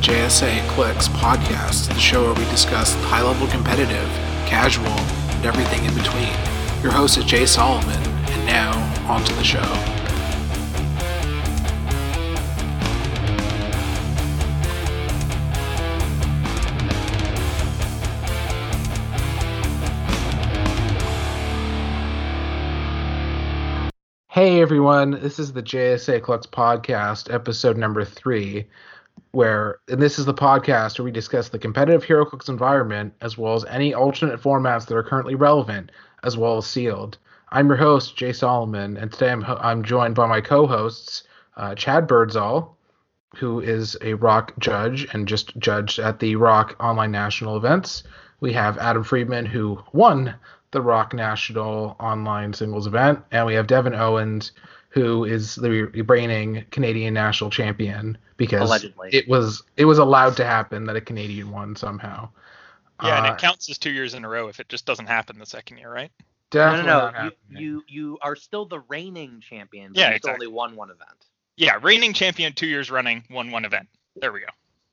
JSA Clicks podcast, the show where we discuss high-level competitive, casual, and everything in between. Your host is Jay Solomon, and now, on to the show. Hey everyone, this is the JSA Clicks podcast, episode number 3. And this is the podcast where we discuss the competitive HeroClix environment, as well as any alternate formats that are currently relevant, as well as sealed. I'm your host, Jay Solomon, and today I'm joined by my co-hosts, Chad Birdsall, who is a ROC judge and just judged at the ROC Online National events. We have Adam Friedman, who won the ROC National Online Singles event, and we have Devin Owens, who is the reigning Canadian national champion, because allegedly it was allowed to happen that a Canadian won somehow. Yeah, and it counts as 2 years in a row if it just doesn't happen the second year, right? Definitely no. not happening. You are still the reigning champion, but Yeah, you exactly. only won one event. Yeah, reigning champion 2 years running, won one event. There we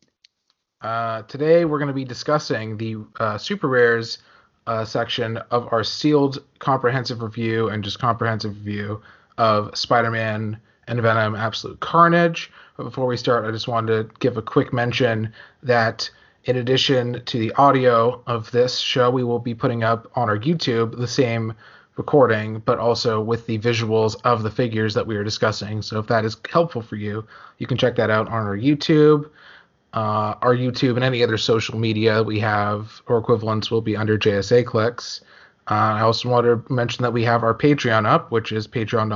go. Today we're going to be discussing the Super Rares section of our sealed comprehensive review and just comprehensive review of Spider-Man and Venom Absolute Carnage. But before we start, I just wanted to give a quick mention that in addition to the audio of this show, we will be putting up on our YouTube the same recording, but also with the visuals of the figures that we are discussing. So if that is helpful for you, you can check that out on our YouTube. Our YouTube and any other social media we have or equivalents will be under JSA Clicks. I also want to mention that we have our Patreon up, which is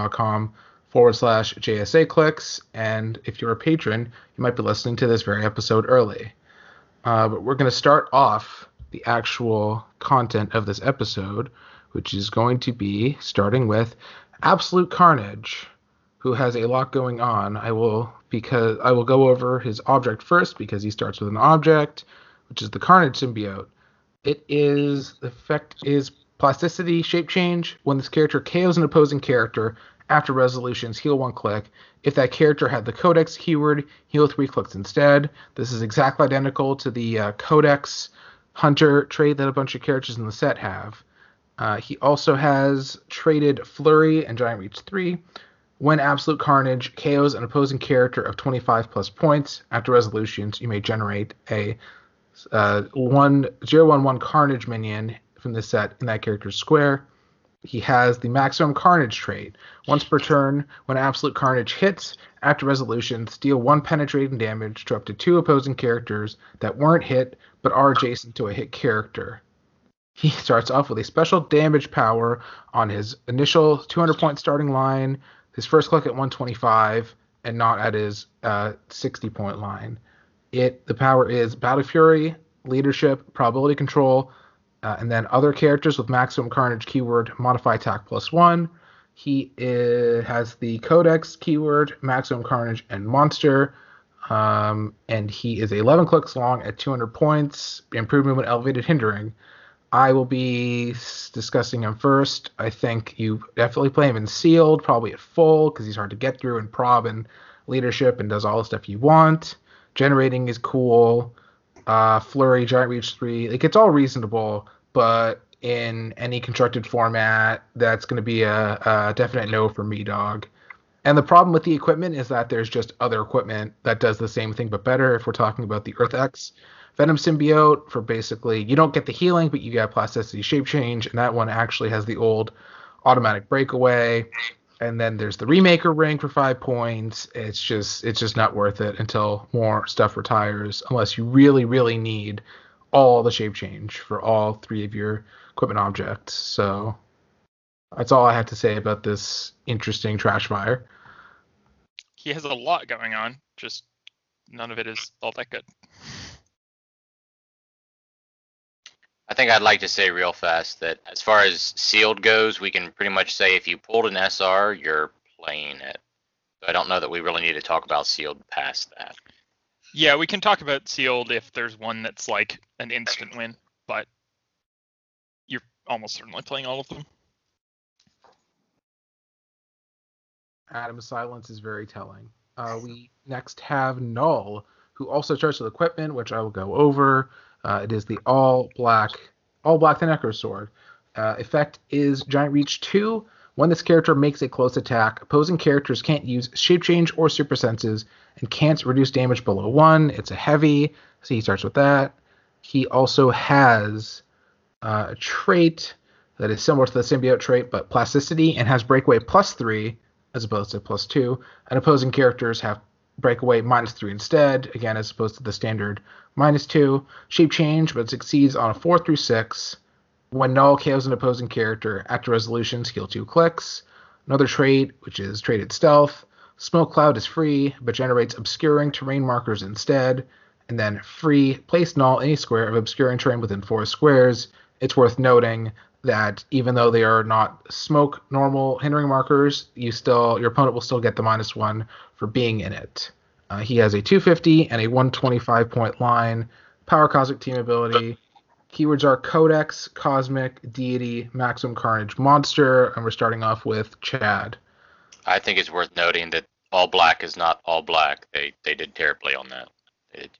patreon.com/JSA Clicks. And if you're a patron, you might be listening to this very episode early. But we're going to start off the actual content of this episode, which is going to be starting with Absolute Carnage, who has a lot going on. I will go over his object first, because he starts with an object, which is the Carnage symbiote. The effect is plasticity shape change. When this character KOs an opposing character after resolutions, heal 1 click. If that character had the Codex keyword, heal 3 clicks instead. This is exactly identical to the Codex Hunter trait that a bunch of characters in the set have. He also has traded Flurry and Giant Reach 3. When Absolute Carnage KOs an opposing character of 25 plus points after resolutions, you may generate a 0/1 Carnage minion from this set in that character's square. He has the Maximum Carnage trait. Once per turn, when Absolute Carnage hits, after resolutions, deal 1 penetrating damage to up to 2 opposing characters that weren't hit but are adjacent to a hit character. He starts off with a special damage power on his initial 200-point starting line, his first click at 125, and not at his 60-point line. The power is Battle Fury, Leadership, Probability Control, and then other characters with Maximum Carnage keyword modify attack +1. He has the Codex keyword, Maximum Carnage, and Monster. And he is 11 clicks long at 200 points, improved movement, elevated, hindering. I will be discussing him first. I think you definitely play him in sealed, probably at full, because he's hard to get through, and prob and leadership, and does all the stuff you want. Generating is cool. Flurry, Giant Reach 3, it's all reasonable, but in any constructed format, that's going to be a definite no for me, dog. And the problem with the equipment is that there's just other equipment that does the same thing but better. If we're talking about the Earth X Venom symbiote, for basically, you don't get the healing, but you get plasticity shape change, and that one actually has the old automatic breakaway. And then there's the Remaker ring for 5 points. It's just not worth it until more stuff retires, unless you really, really need all the shape change for all 3 of your equipment objects. So that's all I have to say about this interesting trash fire. He has a lot going on, just none of it is all that good. I think I'd like to say real fast that as far as sealed goes, we can pretty much say if you pulled an SR, you're playing it. So I don't know that we really need to talk about sealed past that. Yeah, we can talk about sealed if there's one that's like an instant win, but you're almost certainly playing all of them. Adam's silence is very telling. We next have Null, who also starts with equipment, which I will go over. It is the all black the Necro Sword. Effect is Giant Reach 2. When this character makes a close attack, opposing characters can't use Shape Change or Super Senses and can't reduce damage below 1. It's a heavy, so he starts with that. He also has a trait that is similar to the symbiote trait, but plasticity, and has breakaway +3 as opposed to +2. And opposing characters have breakaway -3 instead, again, as opposed to the standard -2. Shape change, but succeeds on a 4 through 6. When Null KOs an opposing character, after resolutions, heal 2 clicks. Another trait, which is traded stealth. Smoke Cloud is free, but generates obscuring terrain markers instead. And then free, place Null any square of obscuring terrain within 4 squares. It's worth noting that even though they are not smoke normal hindering markers, your opponent will still get the -1 for being in it. He has a 250 and a 125 point line, power cosmic team ability. Keywords are Codex, Cosmic, Deity, Maximum Carnage, Monster, and we're starting off with Chad. I think it's worth noting that all black is not all black. They did terribly on that. They did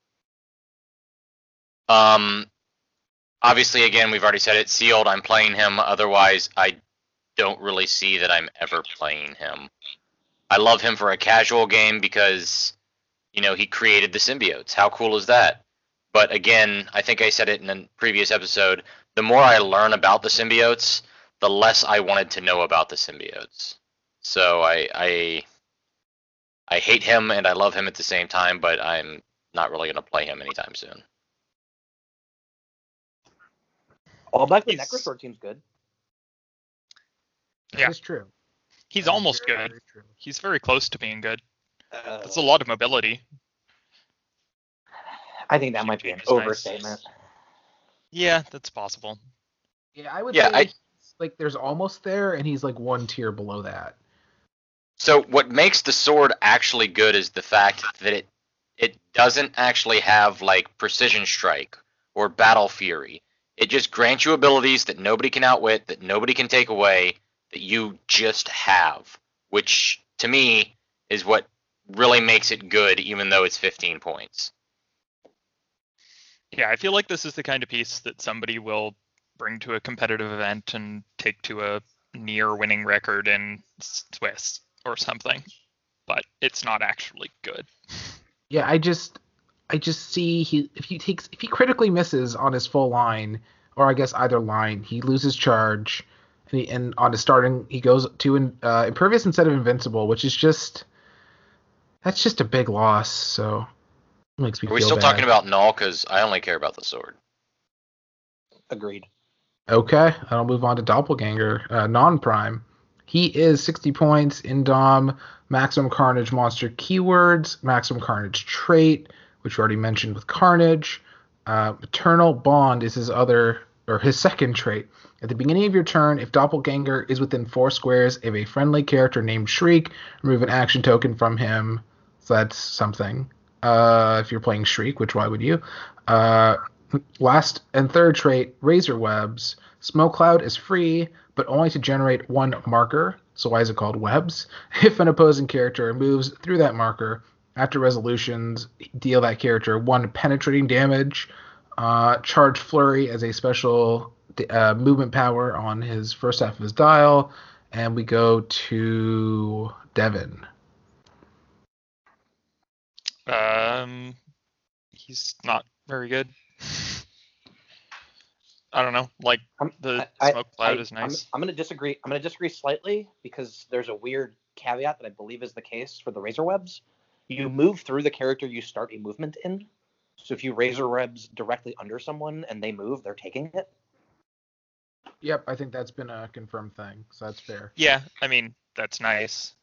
terribly. Obviously, again, we've already said it. Sealed, I'm playing him. Otherwise, I don't really see that I'm ever playing him. I love him for a casual game because, he created the symbiotes. How cool is that? But again, I think I said it in a previous episode, the more I learn about the symbiotes, the less I wanted to know about the symbiotes. So I hate him and I love him at the same time, but I'm not really going to play him anytime soon. All black with Necro Sword seems good. Yeah. That's true. He's That is almost very, good. very true. He's very close to being good. That's a lot of mobility. I think that might be an Change is nice. overstatement. Yeah, that's possible. Yeah, I would Yeah, say like there's almost there, and he's like one tier below that. So what makes the sword actually good is the fact that it doesn't actually have like precision strike or battle fury. It just grants you abilities that nobody can outwit, that nobody can take away, that you just have, which to me is what really makes it good, even though it's 15 points. Yeah, I feel like this is the kind of piece that somebody will bring to a competitive event and take to a near winning record in Swiss or something, but it's not actually good. Yeah, I just see if he critically misses on his full line, or I guess either line, he loses charge, and on his starting he goes to impervious instead of invincible, which is just a big loss. So it makes me Are we feel still bad. talking about Null? Because I only care about the sword. Agreed. Okay, I'll move on to Doppelganger, non-prime. He is 60 points in Dom, Maximum Carnage monster keywords, Maximum Carnage trait, which we already mentioned with Carnage. Eternal Bond is his second trait. At the beginning of your turn, if Doppelganger is within 4 squares of a friendly character named Shriek, remove an action token from him. So that's something. If you're playing Shriek, which why would you? Last and third trait, Razor Webs. Smoke Cloud is free, but only to generate 1 marker. So why is it called Webs? If an opposing character moves through that marker, after resolutions, deal that character 1 penetrating damage. Charge Flurry as a special movement power on his first half of his dial. And we go to Devin. He's not very good. I don't know. Like the smoke cloud is nice. I'm going to disagree. I'm going to disagree slightly because there's a weird caveat that I believe is the case for the Razor Webs. You move through the character you start a movement in. So if you Razor Webs directly under someone and they move, they're taking it. Yep, I think that's been a confirmed thing, so that's fair. Yeah, I mean, that's nice.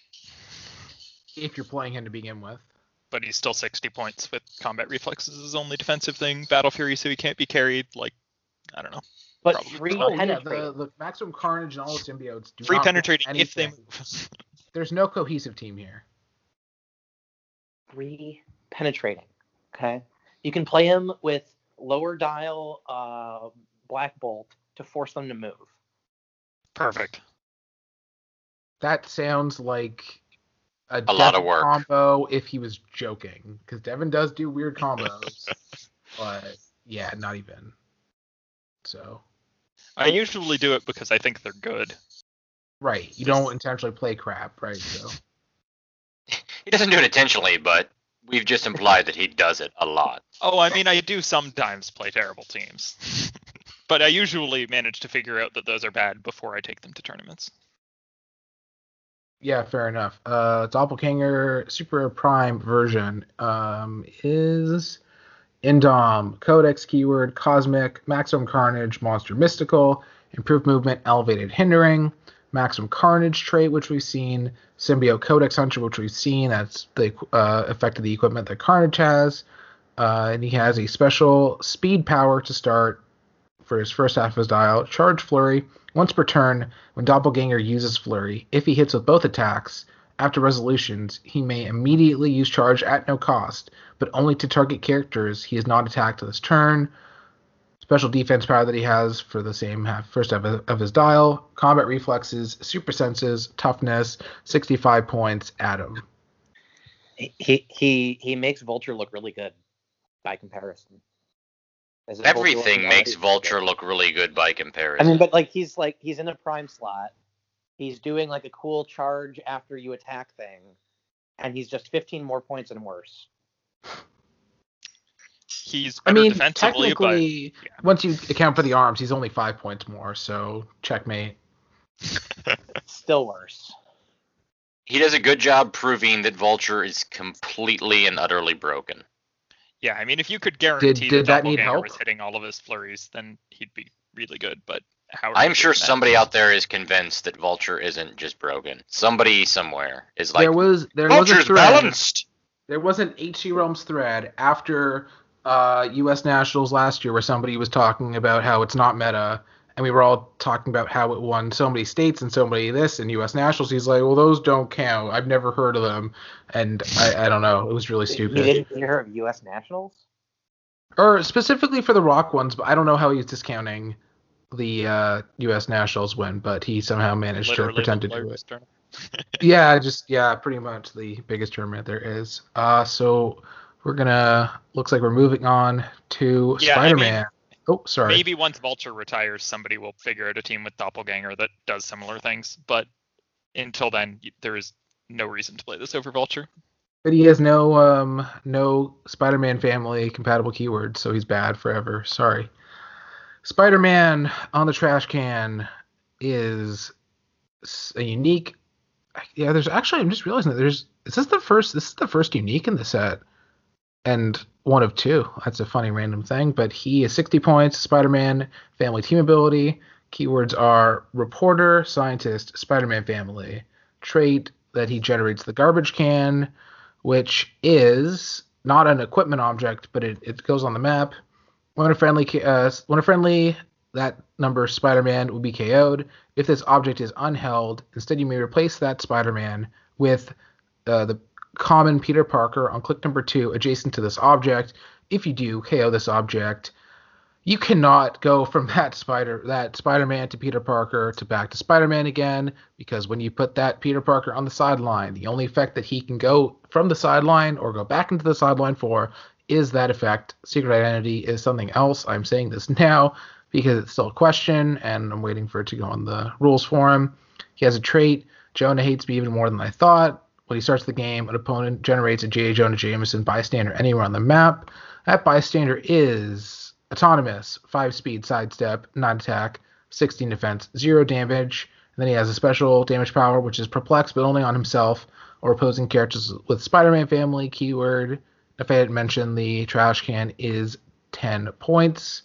If you're playing him to begin with. But he's still 60 points with combat reflexes is his only defensive thing. Battle Fury, so he can't be carried. Like, I don't know. But Probably. free penetrating. The Maximum Carnage and all the symbiotes do Free not penetrating if they anything. move. There's no cohesive team here. Free penetrating. Okay. You can play him with lower dial Black Bolt to force them to move. Perfect. That sounds like a lot of Devin work. combo if he was joking, because Devin does do weird combos, but yeah, not even. So I usually do it because I think they're good. right, you don't intentionally play crap, right? So He doesn't do it intentionally, but we've just implied that he does it a lot. Oh, I mean, I do sometimes play terrible teams. But I usually manage to figure out that those are bad before I take them to tournaments. yeah, fair enough. Doppelganger Super Prime version is Indom, Codex keyword, Cosmic, Maximum Carnage, Monster Mystical, Improved Movement, Elevated Hindering, Maximum Carnage trait, which we've seen, Symbiote Codex Hunter, which we've seen. That's the effect of the equipment that Carnage has. And he has a special speed power to start for his first half of his dial. Charge Flurry. Once per turn, when Doppelganger uses Flurry, if he hits with both attacks, after resolutions, he may immediately use Charge at no cost, but only to target characters he has not attacked this turn. Special defense power that he has for the same first half of his dial. Combat reflexes, super senses, toughness, 65 points. Adam. He makes Vulture look really good by comparison. Everything makes Vulture look really good by comparison. I mean, but he's in a prime slot. He's doing like a cool charge after you attack thing, and he's just 15 more points and worse. He's better defensively, technically, but once you account for the arms, he's only 5 points more, so checkmate. Still worse. He does a good job proving that Vulture is completely and utterly broken. Yeah, I mean, if you could guarantee that that need Doppelganger help? was hitting all of his flurries, then he'd be really good. But how? I'm sure somebody out there is convinced that Vulture isn't just broken. Somebody somewhere is like, there was a Vulture's thread. balanced. There was an HG Realms thread after U.S. Nationals last year where somebody was talking about how it's not meta, and we were all talking about how it won so many states and so many this and U.S. Nationals. He's like, well, those don't count. I've never heard of them, and I don't know. It was really stupid. You didn't hear of U.S. Nationals? Or specifically for the Rock ones, but I don't know how he's discounting the U.S. Nationals win, but he somehow managed to pretend to do it. Yeah, pretty much the biggest tournament there is. So looks like we're moving on to Spider-Man. I mean, oh, sorry. Maybe once Vulture retires, somebody will figure out a team with Doppelganger that does similar things, but until then, there is no reason to play this over Vulture. But he has no Spider-Man family compatible keywords, so he's bad forever. Sorry. Spider-Man on the trash can is a unique. Yeah, there's actually. I'm just realizing that this is the first unique in the set, and one of two. That's a funny random thing. But he is 60 points. Spider-Man family team ability. Keywords are reporter, scientist, Spider-Man family. Trait that he generates the garbage can, which is not an equipment object, but it goes on the map. When a friendly, that number Spider-Man will be KO'd. If this object is unheld, instead you may replace that Spider-Man with the common Peter Parker on click number 2 adjacent to this object. If you do KO this object, you cannot go from that Spider-Man to Peter Parker to back to Spider-Man again, because when you put that Peter Parker on the sideline, the only effect that he can go from the sideline or go back into the sideline for is that effect. Secret Identity is something else. I'm saying this now because it's still a question, and I'm waiting for it to go on the rules for him. He has a trait, Jonah hates me even more than I thought. When he starts the game, an opponent generates a J. Jonah Jameson bystander anywhere on the map. That bystander is autonomous, 5 speed, sidestep, 9 attack, 16 defense, 0 damage. And then he has a special damage power, which is perplex, but only on himself or opposing characters with Spider-Man family. Keyword, if I hadn't mentioned, the trash can is 10 points.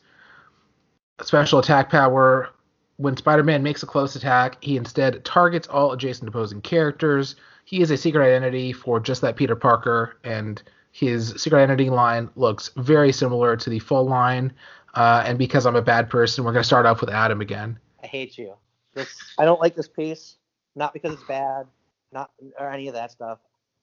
Special attack power, when Spider-Man makes a close attack, he instead targets all adjacent opposing characters. He is a secret identity for just that Peter Parker, and his secret identity line looks very similar to the full line. And because I'm a bad person, we're going to start off with Adam again. I hate you. I don't like this piece, not because it's bad, not or any of that stuff.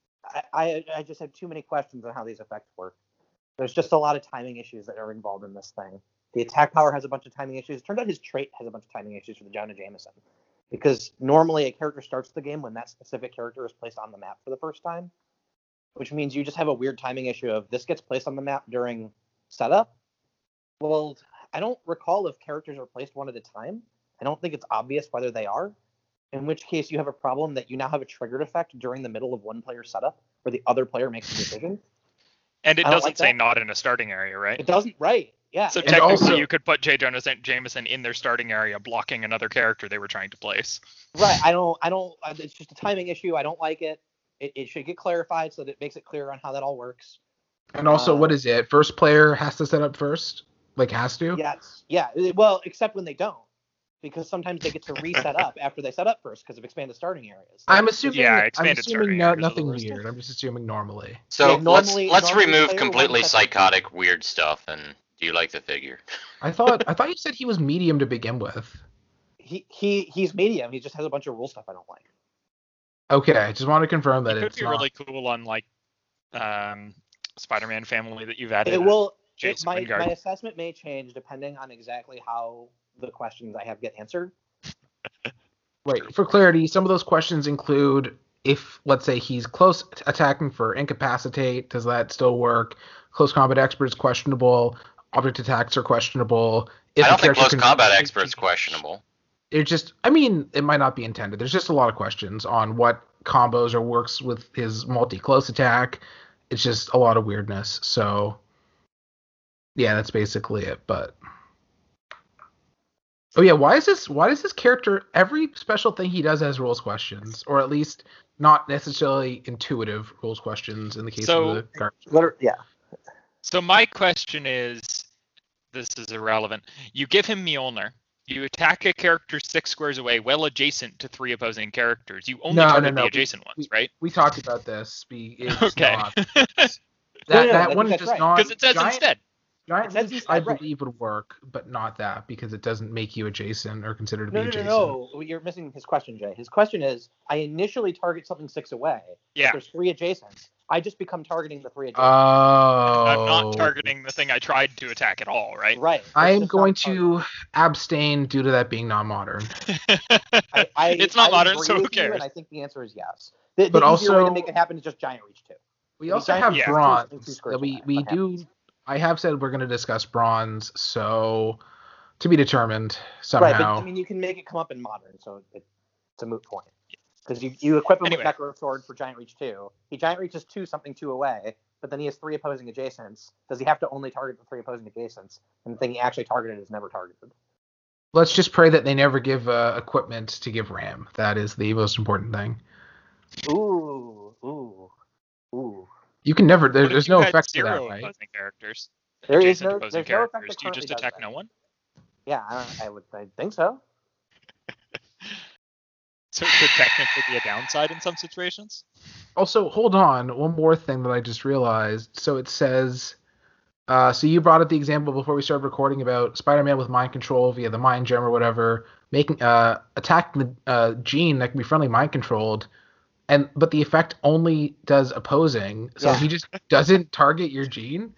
I just have too many questions on how these effects work. There's just a lot of timing issues that are involved in this thing. The attack power has a bunch of timing issues. It turns out his trait has a bunch of timing issues for the Jonah Jameson. Because normally a character starts the game when that specific character is placed on the map for the first time, which means you just have a weird timing issue of this gets placed on the map during setup. Well, I don't recall if characters are placed one at a time. I don't think it's obvious whether they are, in which case you have a problem that you now have a triggered effect during the middle of one player setup where the other player makes a decision. And it I don't doesn't like say that. not in a starting area, right? It doesn't, right? Yeah. So And technically, also- you could put J. Jonah Jameson in their starting area, blocking another character they were trying to place. right. I don't. It's just a timing issue. I don't like it. It should get clarified so that it makes it clear on how that all works. And also, what is it? First player has to set up first? Like, has to? Yes. Yeah. Well, except when they don't, because sometimes they get to reset up after they set up first because of expanded starting areas. I'm assuming. Yeah, I'm expanded assuming starting areas are the nothing worst. weird. I'm just assuming normally. So Yeah, normally let's remove player completely one sets up- psychotic weird stuff. And do you like the figure? I thought you said he was medium to begin with. He's medium. He just has a bunch of rule stuff I don't like. Okay, I just want to confirm that It could it's be not. really cool on like Spider-Man family that you've added. It will. Jason My Wingard. assessment may change depending on exactly how the questions I have get answered. Right. For clarity, some of those questions include if, let's say, he's close attacking for incapacitate, does that still work? Close combat expert is questionable. Object attacks are questionable. If I the don't think character close can- combat expert's questionable. It just, I mean, it might not be intended. There's just a lot of questions on what combos or works with his multi-close attack. It's just a lot of weirdness. So, yeah, that's basically it. But, oh yeah, why does this character, every special thing he does has rules questions, or at least not necessarily intuitive rules questions in the case So- of the guard. Yeah. So my question is, this is irrelevant. You give him Mjolnir. You attack a character 6 squares away, well adjacent to 3 opposing characters. You only target the adjacent ones, right? We talked about this. It's Okay. not- No, that I that think one that's does right. not. Because it says giant, instead. Giant It says reach, instead, I right. believe would work, but not that because it doesn't make you adjacent or considered to No, be no, adjacent. no. You're missing his question, Jay. His question is, I initially target something 6 away. but Yeah. There's 3 adjacents. I just become targeting the 3 adjacents. Oh. I'm not targeting the thing I tried to attack at all, right? Right. I It's am just going not targeting. to abstain due to that being non-modern. It's not I modern, agree so who with you, cares? and I think the answer is yes. The But easier way also- to make it happen is just giant reach 2. We If also giant have reach Yeah. bronze. two That squares we away, what do. happens? I have said we're going to discuss bronze, so to be determined Right, but somehow. I mean, you can make it come up in modern, so it's a moot point. Because you equip him Anyway. with Necro Sword for Giant Reach 2. He Giant Reaches 2 away, but then he has 3 opposing adjacents. Does he have to only target the 3 opposing adjacents? And the thing he actually targeted is never targeted. Let's just pray that they never give equipment to give RAM. That is the most important thing. Ooh. You can never. What if There's you no had effect to zero that, right? opposing characters. There is Adjacent no, opposing there's no effect characters. that Do you just currently does attack that. no one? Yeah, I think so. So it could technically be a downside in some situations. Also, hold on. One more thing that I just realized. So it says. So you brought up the example before we started recording about Spider-Man with mind control via the mind gem or whatever, making attacking the Jean that can be friendly mind controlled, but the effect only does opposing. So Yeah. he just doesn't target your Jean.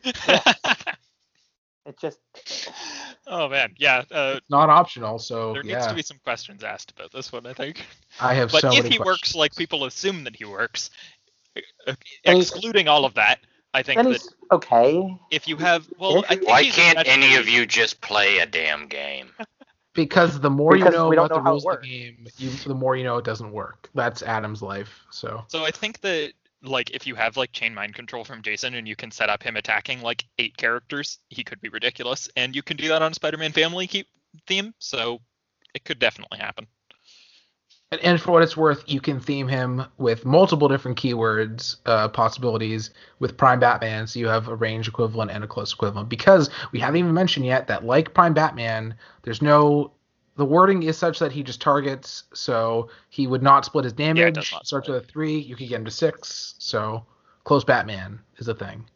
It just Oh man, yeah. Not optional. So There needs yeah, to be some questions asked about this one, I think. I have But so if many he questions. works like people assume that he works, And he's- excluding all of that, I think then that he's okay. if you have, well, I think Why he's can't any of especially- you just play a damn game? Because the more Because you know we don't about the know how it rules of works. the game, the more you know it doesn't work. That's Adam's life. So So I think that like if you have like chain mind control from Jason and you can set up him attacking like 8 characters, he could be ridiculous, and you can do that on Spider-Man Family theme, so it could definitely happen. and for what it's worth, you can theme him with multiple different keywords possibilities with Prime Batman, so you have a range equivalent and a close equivalent. Because we haven't even mentioned yet that like Prime Batman, the wording is such that he just targets, so he would not split his damage. does not Starts split. with a 3, you could get him to 6, so close Batman is a thing.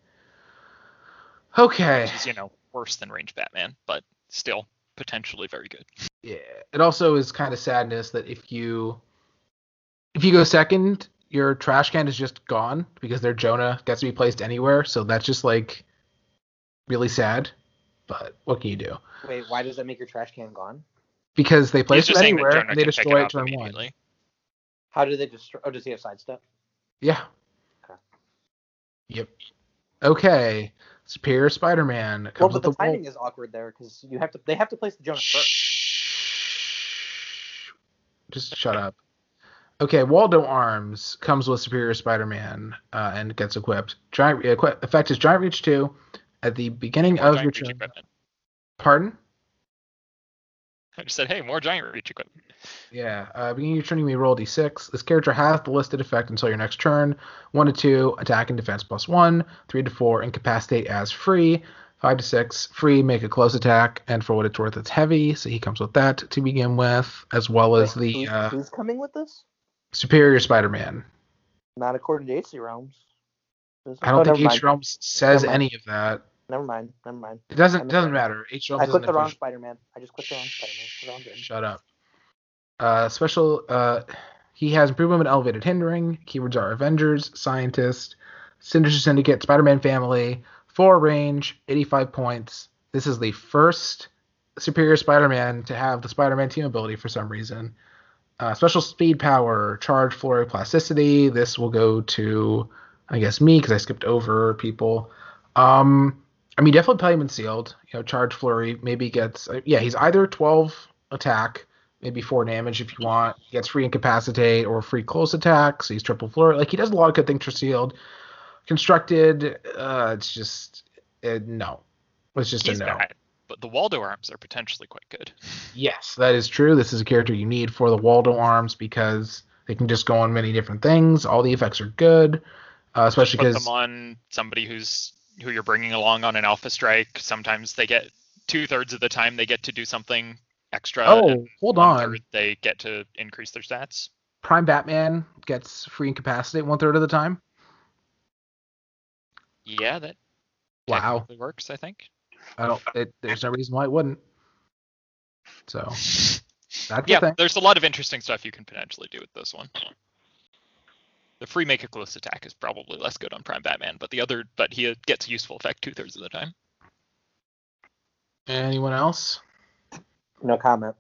Okay. Which is, worse than range Batman, but still potentially very good. Yeah. It also is kind of sadness that if you go second, your trash can is just gone because their Jonah gets to be placed anywhere, so that's just like really sad. But what can you do? Wait, why does that make your trash can gone? Because they He's place just it saying that anywhere Jonah and they can pick it destroy it up turn one. immediately. How do they destroy? Oh, does he have sidestep? Yeah. Okay. Yep. Okay. Superior Spider-Man Well, comes but with the timing is awkward there because they have to place the Jonah first. Shh. Just shut up. Okay, Waldo Arms comes with Superior Spider-Man and gets equipped. Effect is Giant Reach 2 at the beginning More of giant your reach turn. equipment. Pardon? I just said, hey, more giant reach equipment. Yeah. Beginning of your turn, you may roll d6. This character has the listed effect until your next turn. 1 to 2, attack and defense +1. 3 to 4, incapacitate as free. 5 to 6, free, make a close attack. And for what it's worth, it's heavy. So he comes with that to begin with, as well as the Who's coming with this? Superior Spider-Man. Not according to AC Realms. I don't think never H mind. Realms says Never mind. any of that. Never mind. It doesn't matter. H Realms I clicked doesn't the wrong officially. Spider-Man. I just clicked the wrong Spider-Man. We're all good. Shut up. Special. He has improvement in elevated hindering. Keywords are Avengers, Scientist, Sinister Syndicate, Spider-Man Family, 4 range, 85 points. This is the first Superior Spider-Man to have the Spider-Man team ability for some reason. Special speed power, charge, flurry, plasticity. This will go to, I guess, me because I skipped over people. Definitely play him in sealed. Charge, flurry, maybe gets. He's either 12 attack, maybe 4 damage if you want. He gets free incapacitate or free close attack. So he's triple flurry. Like he does a lot of good things for sealed. Constructed, it's just no. It's just He's a no. bad, but the Waldo arms are potentially quite good. Yes, that is true. This is a character you need for the Waldo arms because they can just go on many different things. All the effects are good, especially Put because them on somebody who you're bringing along on an Alpha Strike. Sometimes they get 2/3 of the time they get to do something extra. Oh, hold 1/3 on. they get to increase their stats. Prime Batman gets free incapacitate 1/3 of the time. Yeah, that Wow, technically works, I think. there's no reason why it wouldn't. So that's the Yeah, thing. there's a lot of interesting stuff you can potentially do with this one. The free make a close attack is probably less good on Prime Batman, but he gets a useful effect 2/3 of the time. Anyone else? No comment.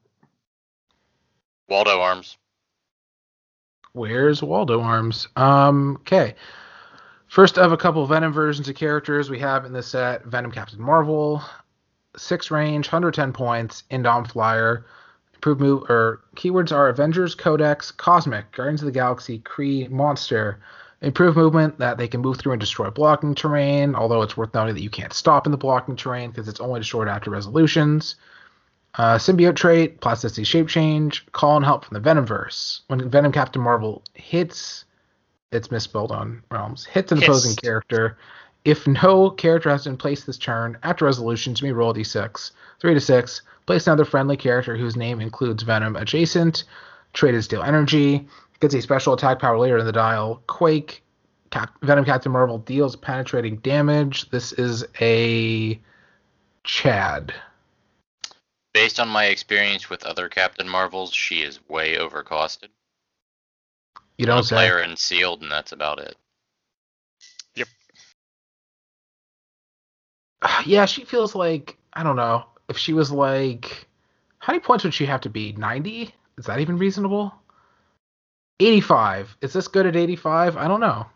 Waldo Arms. Where's Waldo Arms? Okay. First of a couple of Venom versions of characters we have in this set, Venom Captain Marvel, 6 range, 110 points, Indom Flyer. Improved move or keywords are Avengers, Codex, Cosmic, Guardians of the Galaxy, Kree, Monster. Improved movement that they can move through and destroy blocking terrain, although it's worth noting that you can't stop in the blocking terrain because it's only destroyed after resolutions. Symbiote trait, plasticity shape change, call and help from the Venomverse. When Venom Captain Marvel hits, it's misspelled on Realms, hits an opposing character. If no character has been placed this turn, after resolutions, you may roll a d6. 3 to 6, place another friendly character whose name includes Venom adjacent. Trait is Steal Energy. Gets a special attack power later in the dial. Quake. Venom Captain Marvel deals penetrating damage. This is a Chad. Based on my experience with other Captain Marvels, she is way overcosted. You don't play say. her in sealed, and that's about it. Yep. Yeah, she feels like, I don't know, if she was like, how many points would she have to be? 90? Is that even reasonable? 85. Is this good at 85? I don't know.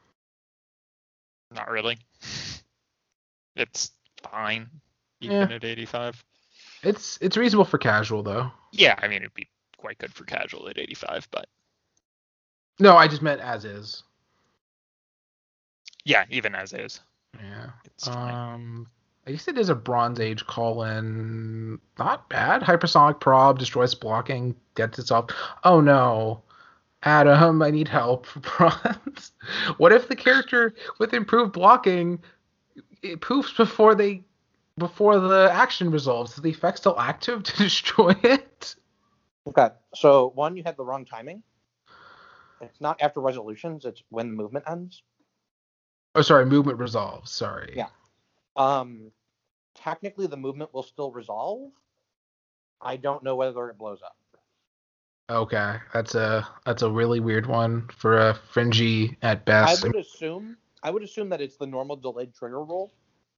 Not really. It's fine, even at 85. It's reasonable for casual, though. Yeah, I mean, it'd be quite good for casual at 85, but... No, I just meant as is. Yeah, even as is. Yeah. It's fine. I guess it is a Bronze Age call-in. Not bad. Hypersonic prob, destroys blocking, gets itself... Oh, no. Adam, I need help for bronze. What if the character with improved blocking it poofs before the action resolves? Is the effect still active to destroy it? Okay, so one, you had the wrong timing. It's not after resolutions; it's when the movement ends. Oh, sorry, movement resolves. Sorry. Yeah. Technically, the movement will still resolve. I don't know whether it blows up. Okay, that's a really weird one for a fringy at best. I would assume that it's the normal delayed trigger roll,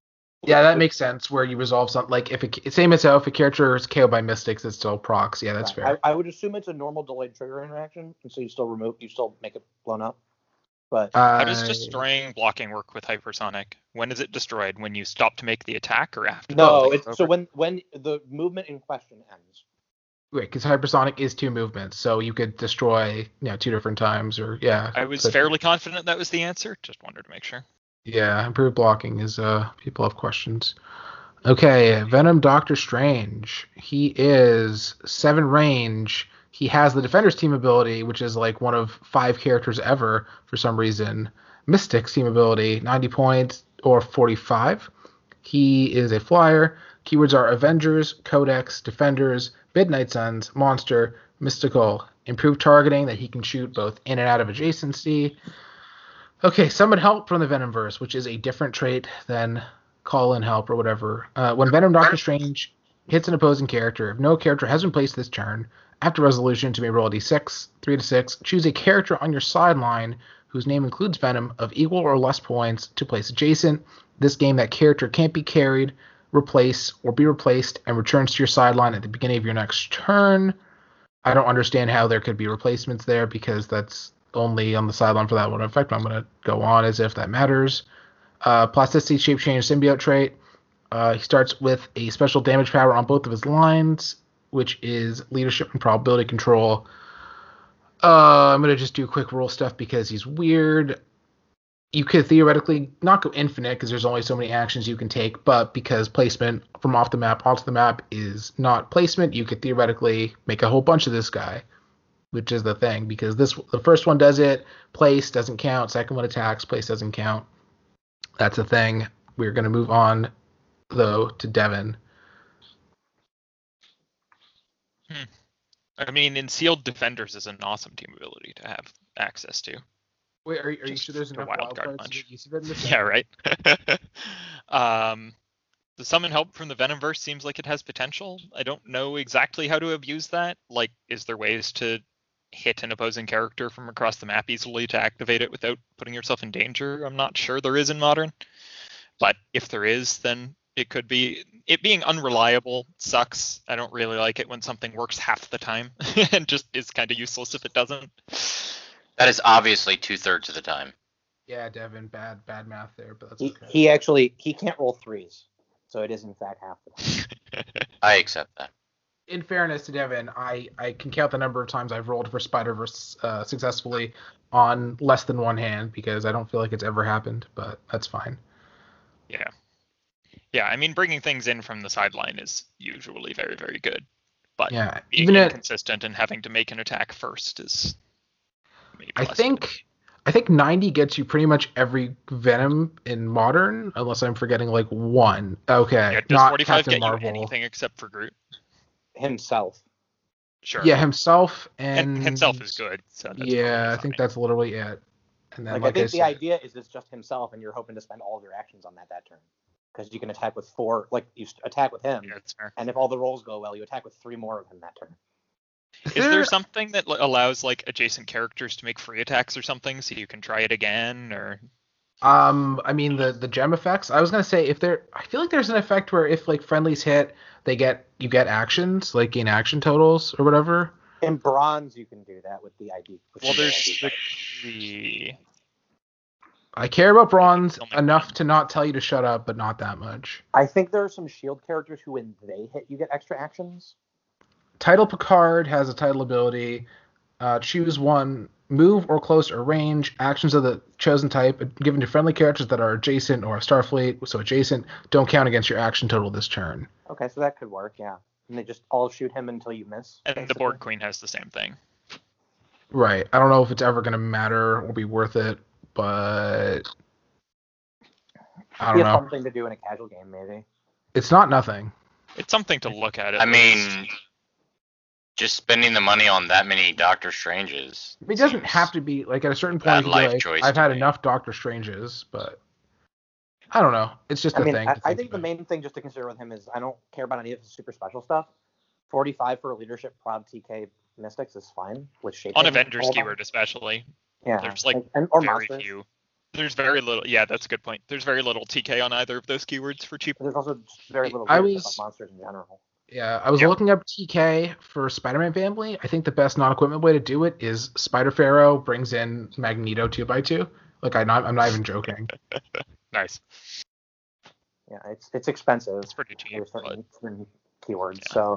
Yeah, that makes sense. Where you resolve something like same as how if a character is KO'd by Mystics, it's still procs. Yeah, that's fair. I would assume it's a normal delayed trigger interaction, and so you still make it blown up. But how does destroying blocking work with hypersonic? When is it destroyed? When you stop to make the attack or after? No, it's so when the movement in question ends. Wait, because hypersonic is 2 movements, so you could destroy 2 different times, or yeah. I was fairly confident that was the answer. Just wanted to make sure. Yeah, improved blocking is people have questions. Okay, Venom Doctor Strange. He is 7 range. He has the Defender's team ability, which is like one of 5 characters ever for some reason. Mystic's team ability, 90 points or 45. He is a flyer. Keywords are Avengers, Codex, Defenders, Midnight Suns, Monster, Mystical. Improved targeting that he can shoot both in and out of adjacency. Okay, summon help from the Venomverse, which is a different trait than call in help or whatever. When Venom Doctor Strange hits an opposing character, if no character has been placed this turn, after resolution to may roll a d6, 3 to 6, choose a character on your sideline whose name includes Venom of equal or less points to place adjacent. This game, that character can't be carried, replace, or be replaced, and returns to your sideline at the beginning of your next turn. I don't understand how there could be replacements there because that's only on the sideline for that one effect. I'm going to go on as if that matters. Plasticity, Shape Change, Symbiote trait. He starts with a special damage power on both of his lines, which is leadership and probability control. I'm going to just do quick rule stuff because he's weird. You could theoretically not go infinite because there's only so many actions you can take, but because placement from off the map onto the map is not placement, you could theoretically make a whole bunch of this guy, which is the thing, because the first one does it, place doesn't count, second one attacks, place doesn't count. That's a thing. We're going to move on, though, to Devin. I mean, in Sealed, Defenders is an awesome team ability to have access to. Wait, are you sure there's enough wild cards punch? to get use of it in this? Yeah, right. The summon help from the Venomverse seems like it has potential. I don't know exactly how to abuse that. Like, is there ways to hit an opposing character from across the map easily to activate it without putting yourself in danger? I'm not sure there is in Modern. But if there is, then it could be. It being unreliable sucks. I don't really like it when something works half the time and just is kind of useless if it doesn't. That is obviously 2/3 of the time. Yeah, Devin, bad math there, but that's okay. He can't roll 3s, so it is in fact half the time. I accept that. In fairness to Devin, I can count the number of times I've rolled for Spider-Verse successfully on less than one hand because I don't feel like it's ever happened, but that's fine. Yeah. Yeah, I mean, bringing things in from the sideline is usually very, very good. But yeah, being even inconsistent and having to make an attack first is maybe I think 90 gets you pretty much every Venom in Modern, unless I'm forgetting like one. Okay, yeah, does not 45 Captain get Marvel. you anything except for Groot? Himself. Sure. Yeah, himself and himself is good. So that's I think that's literally it. And then, I think the idea is it's just himself, and you're hoping to spend all of your actions on that turn, because you can attack with 4. Like you attack with him, yeah, that's fair. And if all the rolls go well, you attack with 3 more of him that turn. Is there something that allows like adjacent characters to make free attacks or something, so you can try it again? Or I mean the gem effects. I was gonna say I feel like there's an effect where if like friendlies hit, you get actions, like gain action totals or whatever. In Bronze, you can do that with the ID. Well, there's the. I care about Bronze enough to not tell you to shut up, but not that much. I think there are some shield characters who, when they hit, you get extra actions. Title Picard has a title ability. Choose one. Move or close or range. Actions of the chosen type given to friendly characters that are adjacent or Starfleet, so adjacent, don't count against your action total this turn. Okay, so that could work, yeah. And they just all shoot him until you miss. And basically. The Borg Queen has the same thing. Right. I don't know if it's ever going to matter or be worth it, but I don't know. Something to do in a casual game, maybe. It's not nothing. It's something to look at. I mean, just spending the money on that many Doctor Stranges. It doesn't have to be like at a certain point. I've had enough Doctor Stranges, but I don't know. It's just a thing. I think the main thing just to consider with him is I don't care about any of the super special stuff. 45 for a leadership prod TK Mystics is fine with shape. On Avengers keyword especially. Yeah. There's like or very monsters. few. There's very little. Yeah, that's a good point. There's very little TK on either of those keywords for cheap. There's also very little I leadership was- on monsters in general. Yeah, I was Yep. looking up TK for Spider-Man family. I think the best non-equipment way to do it is Spider Pharaoh brings in Magneto 2x2. Like I'm not even joking. Nice. Yeah, it's expensive. It's pretty cheap. There's But certain keywords, Yeah. so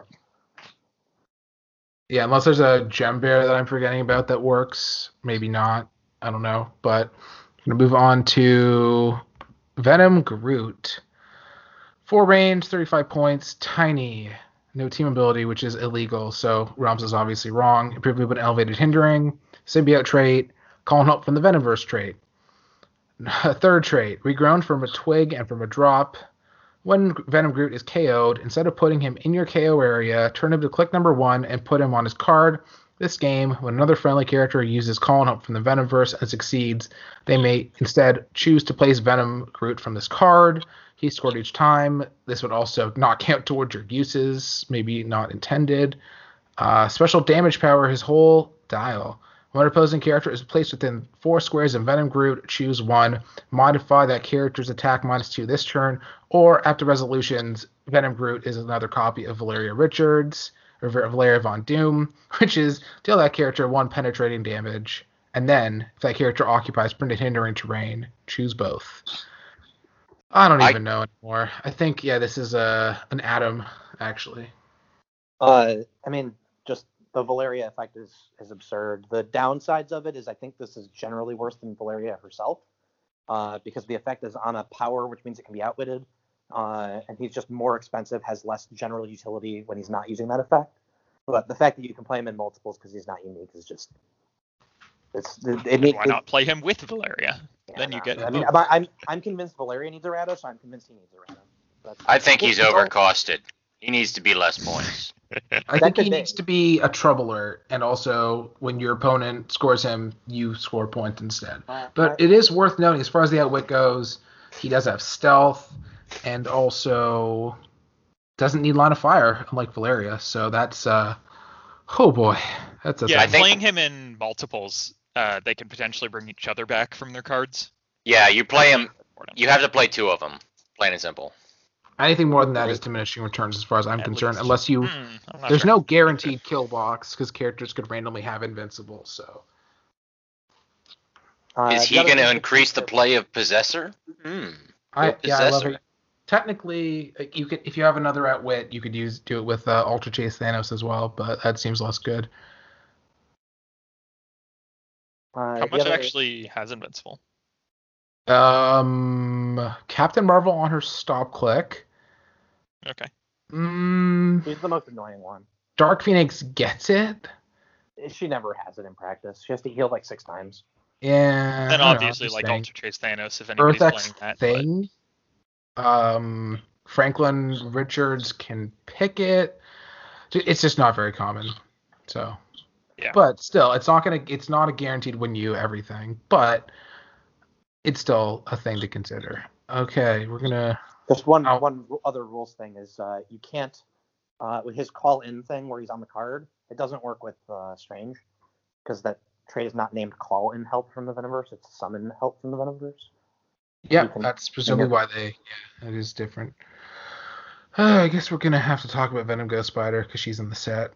Yeah, unless there's a gem bear that I'm forgetting about that works. Maybe not. I don't know. But I'm going to move on to Venom Groot. 4 range, 35 points, tiny. No team ability, which is illegal. So Realms is obviously wrong. Improvement when elevated hindering. Symbiote trait. Calling help from the Venomverse trait. Third trait. Regrown from a twig and from a drop. When Venom Groot is KO'd, instead of putting him in your KO area, turn him to click number 1 and put him on his card. This game, when another friendly character uses Call and Help from the Venomverse and succeeds, they may instead choose to place Venom Groot from this card. He scored each time. This would also not count towards your uses, maybe not intended. Special damage power, his whole dial. When an opposing character is placed within 4 squares of Venom Groot, choose 1. Modify that character's attack -2 this turn, or after resolutions, Venom Groot is another copy of Valeria Richards, or Valeria Von Doom, which is deal that character 1 penetrating damage, and then, if that character occupies printed hindering terrain, choose both. I don't even know anymore. I think, yeah, this is an Atom, actually. I mean, just the Valeria effect is absurd. The downsides of it is I think this is generally worse than Valeria herself, because the effect is on a power, which means it can be outwitted, and he's just more expensive, has less general utility when he's not using that effect. But the fact that you can play him in multiples because he's not unique is just why not play him with Valeria? Then you get. I mean, I'm convinced Valeria needs Errata, so I'm convinced he needs Errata. I think he's overcosted. He needs to be less points. I think he needs to be a troubler, and also when your opponent scores him, you score points instead. But it is worth noting, as far as the outwit goes, he does have stealth, and also doesn't need line of fire, unlike Valeria. So that's oh boy, that's a Yeah, thing. playing him in multiples, they can potentially bring each other back from their cards. Yeah, you play him. You have to play 2 of them. Plain and simple. Anything more than that is diminishing returns, as far as I'm concerned. least. Unless you, there's no guaranteed kill box because characters could randomly have invincible. So Is he going to increase the play of Possessor? I love Possessor. it. Technically, you could, if you have another outwit, you could do it with Ultra Chase Thanos as well, but that seems less good. How much actually has invincible? Captain Marvel on her stop click. Okay. He's the most annoying one. Dark Phoenix gets it. She never has it in practice. She has to heal like 6 times. Yeah. And obviously, like Ultra Chase Thanos, if anybody's playing that. Thing. Franklin Richards can pick it. It's just not very common. So. Yeah. But still, it's not a guaranteed win you everything. But it's still a thing to consider. Okay, we're gonna. Just one other rules thing is you can't with his call in thing where he's on the card. It doesn't work with Strange because that trait is not named call in help from the Venomverse. It's summon help from the Venomverse. Yeah, that's presumably why that is different. I guess we're gonna have to talk about Venom Ghost Spider because she's in the set.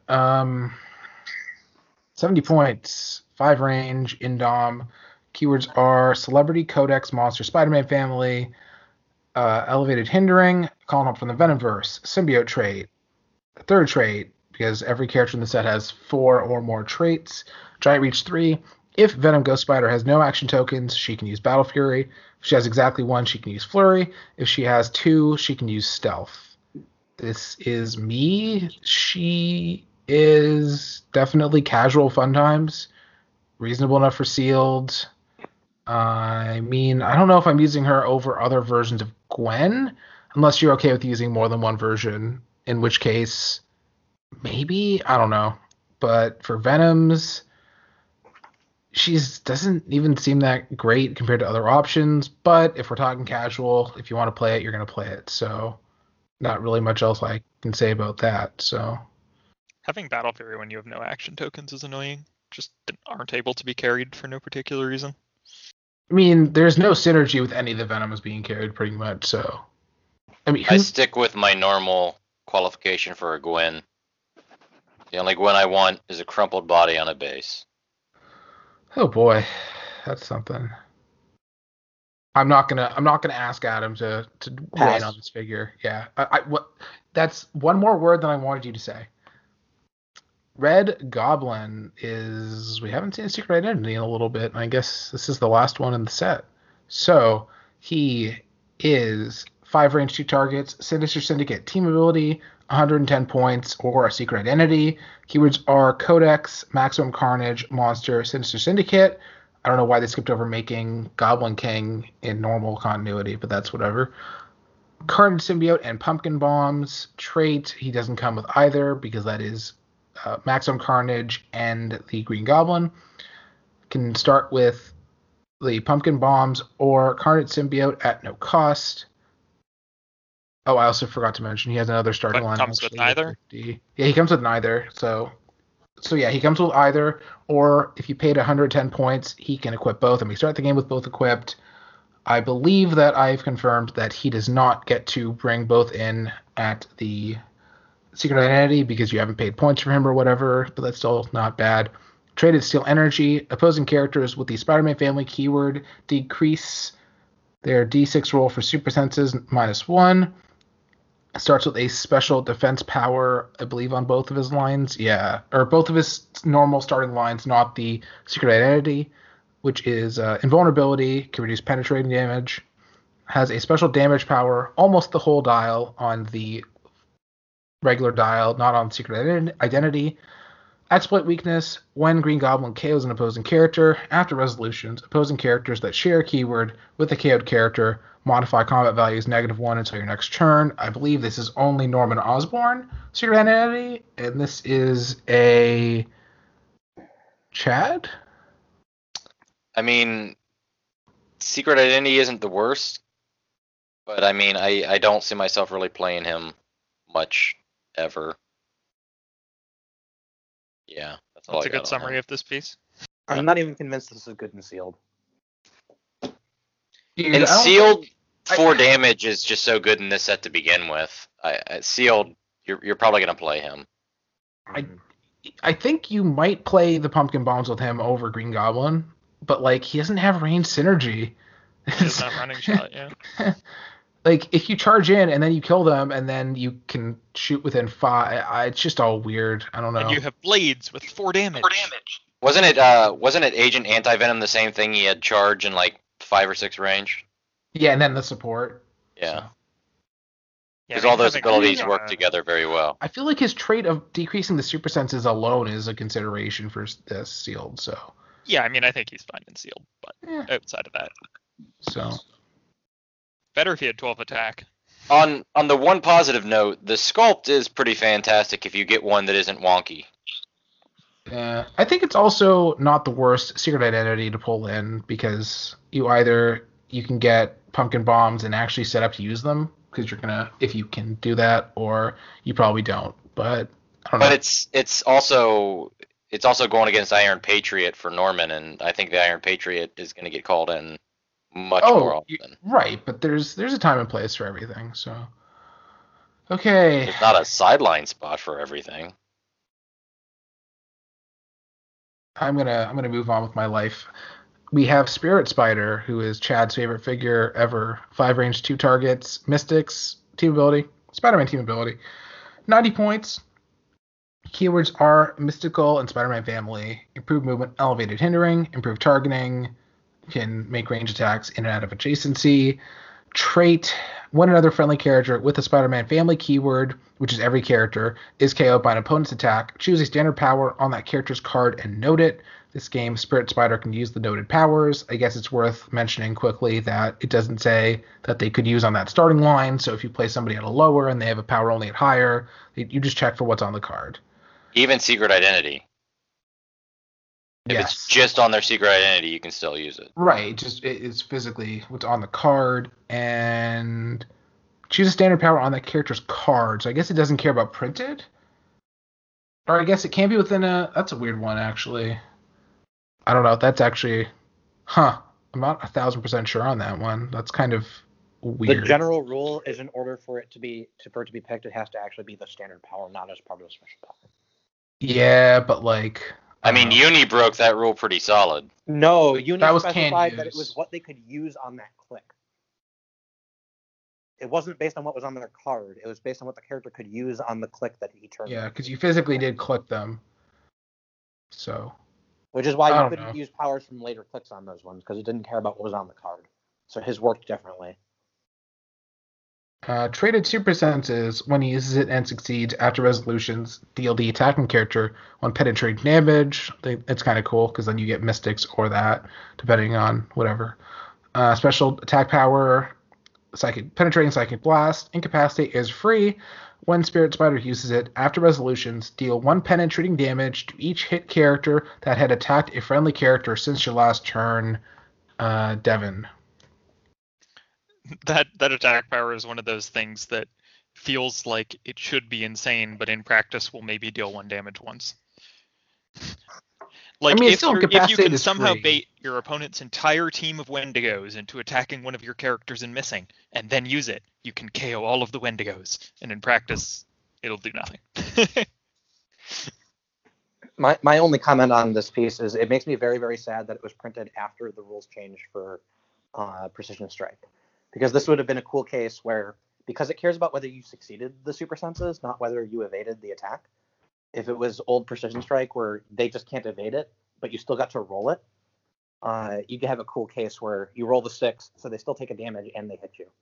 70 points, 5 range, Indom. Keywords are Celebrity, Codex, Monster, Spider-Man Family, Elevated Hindering, Calling Up from the Venomverse, Symbiote trait, third trait, because every character in the set has 4 or more traits, Giant Reach 3. If Venom Ghost Spider has no action tokens, she can use Battle Fury. If she has exactly 1, she can use Flurry. If she has 2, she can use Stealth. This is me. She is definitely casual fun times. Reasonable enough for sealed. I mean, I don't know if I'm using her over other versions of Gwen, unless you're okay with using more than one version, in which case, maybe? I don't know. But for Venoms, she doesn't even seem that great compared to other options, but if we're talking casual, if you want to play it, you're going to play it. So not really much else I can say about that. So having Battle Fury when you have no action tokens is annoying. Just aren't able to be carried for no particular reason. I mean, there's no synergy with any of the Venoms being carried, pretty much. So, I mean, I stick with my normal qualification for a Gwyn. The only Gwyn I want is a crumpled body on a base. oh boy, that's something. I'm not gonna ask Adam to weigh in Pass. on this figure. Yeah, that's one more word than I wanted you to say. Red Goblin we haven't seen a Secret Identity in a little bit, and I guess this is the last one in the set. So he is 5 range, 2 targets, Sinister Syndicate team ability, 110 points, or a Secret Identity. Keywords are Codex, Maximum Carnage, Monster, Sinister Syndicate. I don't know why they skipped over making Goblin King in normal continuity, but that's whatever. Carnage Symbiote and Pumpkin Bombs. Trait, he doesn't come with either because that is Maximum Carnage and the Green Goblin. Can start with the Pumpkin Bombs or Carnage Symbiote at no cost. Oh, I also forgot to mention he has another starting line. Comes with neither? Yeah, he comes with neither. So yeah, he comes with either, or if you paid 110 points, he can equip both, and we start the game with both equipped. I believe that I've confirmed that he does not get to bring both in at the Secret Identity because you haven't paid points for him or whatever, but that's still not bad. Traded Steel Energy. Opposing characters with the Spider-Man family keyword decrease their D6 roll for super senses -1. Starts with a special defense power, I believe, on both of his lines. Yeah, or both of his normal starting lines, not the Secret Identity, which is invulnerability, can reduce penetrating damage, has a special damage power, almost the whole dial on the regular dial, not on Secret Identity. Exploit weakness, when Green Goblin KOs an opposing character, after resolutions, opposing characters that share a keyword with a KO'd character modify combat values -1 until your next turn. I believe this is only Norman Osborn Secret Identity, and this is a Chad? I mean, Secret Identity isn't the worst, but I mean, I don't see myself really playing him much ever. Yeah, that's all That's I a got good on summary him. of this piece. I'm not even convinced this is good and sealed. Dude, And I don't- sealed I- 4 damage is just so good in this set to begin with. Sealed, you're probably gonna play him. I think you might play the Pumpkin Bombs with him over Green Goblin, but like he doesn't have range synergy. He doesn't have running shot, yeah. Like if you charge in and then you kill them and then you can shoot within 5, it's just all weird. I don't know. And you have blades with 4 damage. Wasn't it Agent Anti-Venom the same thing? He had charge and like 5 or 6 range. Yeah, and then the support. Yeah, So. Yeah, because all those having abilities a- work together very well. I feel like his trait of decreasing the super senses alone is a consideration for this sealed. So Yeah, I mean, I think he's fine and sealed, but Yeah. outside of that, so better if he had 12 attack. On the one positive note, the sculpt is pretty fantastic if you get one that isn't wonky. yeah. I think it's also not the worst Secret Identity to pull in because you can get Pumpkin Bombs and actually set up to use them because you're gonna if you can do that, or you probably don't. But I don't know. But it's also going against Iron Patriot for Norman, and I think the Iron Patriot is going to get called in much more often. Right, but there's a time and place for everything. So okay. It's not a sideline spot for everything. I'm gonna move on with my life. We have Spirit Spider, who is Chad's favorite figure ever. 5 range, 2 targets, Mystics, team ability, Spider-Man team ability, 90 points. Keywords are mystical and Spider-Man family. Improved movement, elevated hindering, improved targeting, can make range attacks in and out of adjacency. Trait, when another friendly character with a Spider-Man family keyword, which is every character, is KO'd by an opponent's attack, choose a standard power on that character's card and note it. This game, Spirit Spider can use the noted powers. I guess it's worth mentioning quickly that it doesn't say that they could use on that starting line, so if you play somebody at a lower and they have a power only at higher, you just check for what's on the card. Even Secret Identity. If Yes. it's just on their Secret Identity, you can still use it. Right, it's physically what's on the card, and choose a standard power on that character's card. So I guess it doesn't care about printed? Or I guess it can be within that's a weird one, actually. I don't know, that's actually, I'm not 1,000% sure on that one. That's kind of weird. The general rule is in order for it to be picked, it has to actually be the standard power, not as part of a special power. Yeah, but like. I mean, Uni broke that rule pretty solid. No, Uni That was specified can that it use. was what they could use on that click. It wasn't based on what was on their card. It was based on what the character could use on the click that he turned. Yeah, because you physically did click them. So. Which is why I you don't couldn't know. use powers from later clicks on those ones, because it didn't care about what was on the card. So his worked differently. Traded super senses, when he uses it and succeeds after resolutions, deal the attacking character one penetrating damage. It's kind of cool because then you get mystics or that, depending on whatever. Special attack power, penetrating psychic blast. Incapacitate is free. When Spirit Spider uses it after resolutions, deal 1 penetrating damage to each hit character that had attacked a friendly character since your last turn. Devin. That attack power is one of those things that feels like it should be insane, but in practice will maybe deal 1 damage once. Like, I mean, if you incapacitated can is somehow free. bait your opponent's entire team of Wendigos into attacking one of your characters and missing, and then use it, you can KO all of the Wendigos, and in practice, it'll do nothing. My only comment on this piece is it makes me very, very sad that it was printed after the rules changed for Precision Strike. Because this would have been a cool case where, because it cares about whether you succeeded the super senses, not whether you evaded the attack. If it was old Precision Strike where they just can't evade it, but you still got to roll it, you could have a cool case where you roll the 6, so they still take a damage and they hit you.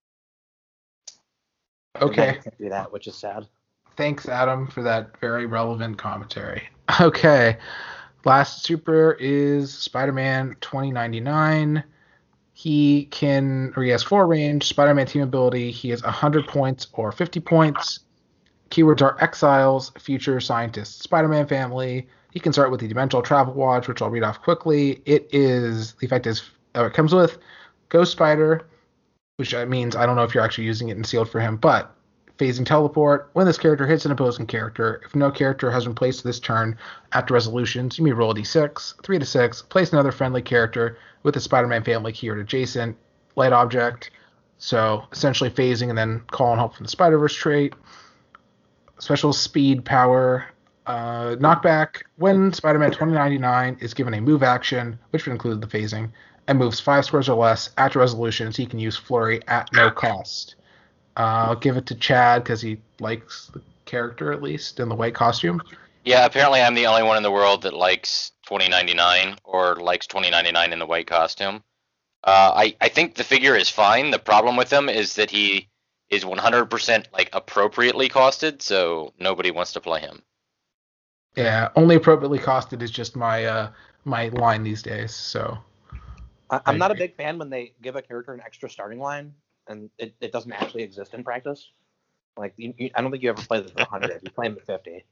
Okay. You can't do that, which is sad. Thanks, Adam, for that very relevant commentary. Okay. Last super is Spider-Man 2099. He has 4 range, Spider-Man team ability. He has 100 points or 50 points. Keywords are exiles, future scientists, Spider-Man family. He can start with the Dimensional Travel Watch, which I'll read off quickly. The effect is, it comes with Ghost Spider, which means I don't know if you're actually using it in sealed for him, but phasing teleport. When this character hits an opposing character, if no character has been placed this turn after resolutions, you may roll a d6, 3 to 6, place another friendly character with the Spider-Man family keyword adjacent, light object. So essentially phasing and then calling help from the Spider-Verse trait. Special speed power. Knockback. When Spider-Man 2099 is given a move action, which would include the phasing, and moves 5 squares or less after resolutions, he can use Flurry at no cost. I'll give it to Chad because he likes the character, at least, in the white costume. Yeah, apparently I'm the only one in the world that likes 2099 or likes 2099 in the white costume. I think the figure is fine. The problem with him is that he is 100% like appropriately costed, so nobody wants to play him. Yeah, only appropriately costed is just my my line these days. So I'm not a big fan when they give a character an extra starting line and it doesn't actually exist in practice. Like I don't think you ever play this for 100. You play him at 50.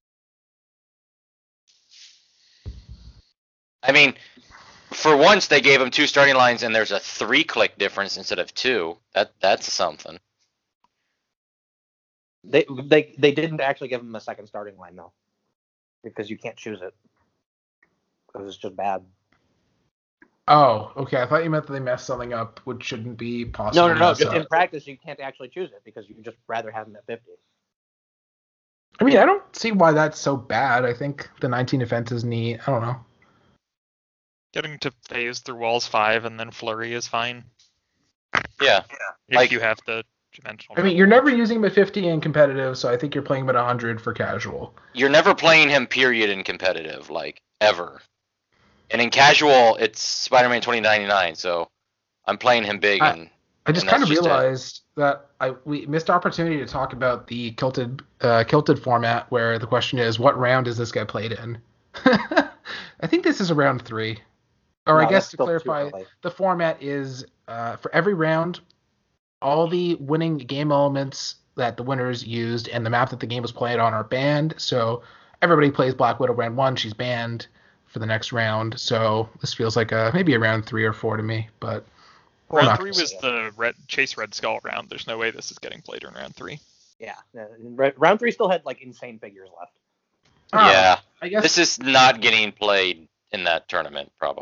I mean, for once they gave him 2 starting lines and there's a 3-click difference instead of 2. That's something. They didn't actually give him a second starting line though, because you can't choose it. Because it's just bad. Oh, okay. I thought you meant that they messed something up, which shouldn't be possible. No. Just in practice, you can't actually choose it because you would just rather have him at 50. I mean, I don't see why that's so bad. I think the 19 defense is neat. I don't know. Getting to phase through walls 5 and then flurry is fine. Yeah. If you have the dimensional. I mean, you're never using him at 50 in competitive, so I think you're playing him at 100 for casual. You're never playing him, period, in competitive, like, ever. And in casual, it's Spider-Man 2099, so I'm playing him big. I just kind of realized that we missed opportunity to talk about the Kilted format, where the question is, what round does this get played in? I think this is a round 3. Or I guess to clarify, the format is for every round, all the winning game elements that the winners used and the map that the game was played on are banned. So everybody plays Black Widow round 1. She's banned for the next round. So this feels like maybe a round 3 or 4 to me. But round 3 was the Chase Red Skull round. There's no way this is getting played in round 3. Yeah. Round 3 still had like insane figures left. Yeah. I guess this is not getting played in that tournament, probably.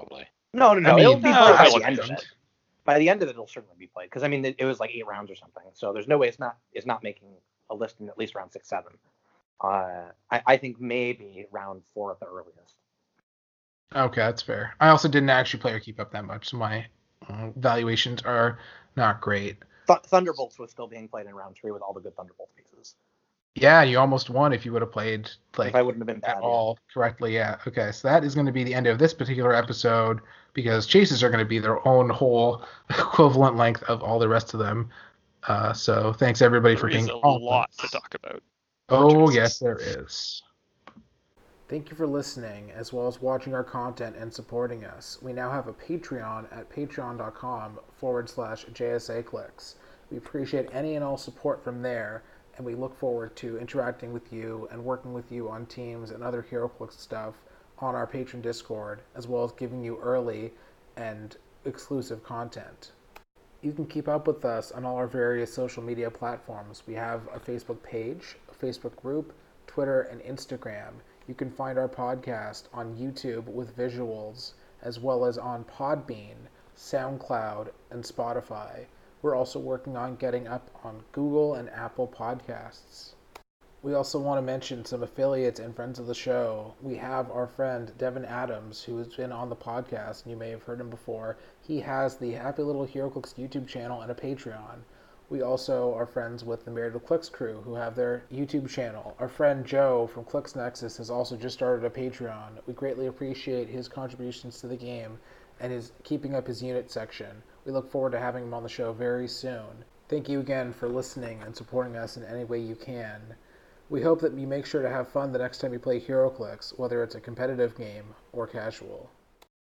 No. I mean, It'll be no, played by I the end of wouldn't. it. By the end of it, it'll certainly be played because I mean it was like 8 rounds or something. So there's no way it's not making a list in at least round 6, 7. I think maybe round 4 at the earliest. Okay, that's fair. I also didn't actually play or keep up that much, so my valuations are not great. Thunderbolts was still being played in round 3 with all the good Thunderbolt pieces. Yeah, you almost won if you would have played like If I wouldn't have been bad at all correctly. Yeah. Okay, so that is going to be the end of this particular episode because chases are going to be their own whole equivalent length of all the rest of them. So thanks everybody for There is being a on. lot to talk about. Oh chases. yes, there is. Thank you for listening, as well as watching our content and supporting us. We now have a Patreon at patreon.com/JSAclicks. We appreciate any and all support from there, and we look forward to interacting with you and working with you on teams and other HeroClix stuff on our Patreon Discord, as well as giving you early and exclusive content. You can keep up with us on all our various social media platforms. We have a Facebook page, a Facebook group, Twitter, and Instagram. You can find our podcast on YouTube with visuals, as well as on Podbean, SoundCloud, and Spotify. We're also working on getting up on Google and Apple Podcasts. We also want to mention some affiliates and friends of the show. We have our friend Devin Adams, who has been on the podcast, and you may have heard him before. He has the Happy Little HeroClix YouTube channel and a Patreon. We also are friends with the Married with Clicks crew, who have their YouTube channel. Our friend Joe from Clicks Nexus has also just started a Patreon. We greatly appreciate his contributions to the game and his keeping up his unit section. We look forward to having him on the show very soon. Thank you again for listening and supporting us in any way you can. We hope that you make sure to have fun the next time you play HeroClix, whether it's a competitive game or casual.